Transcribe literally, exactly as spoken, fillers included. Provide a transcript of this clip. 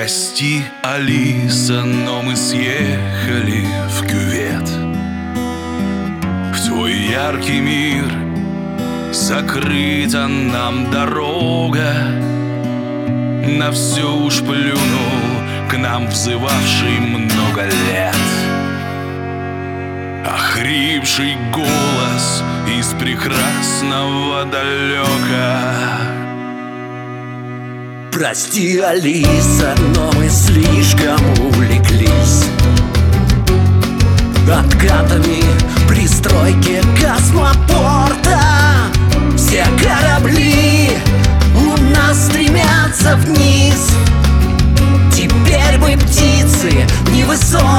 Прости, Алиса, но мы съехали в кювет, в твой яркий мир. Закрыта нам дорога, на все уж плюнул к нам взывавший много лет. Охрипший голос из прекрасного далека. Прости, Алиса, но мы слишком увлеклись откатами при стройке космопорта. Все корабли у нас стремятся вниз. Теперь мы птицы невысокого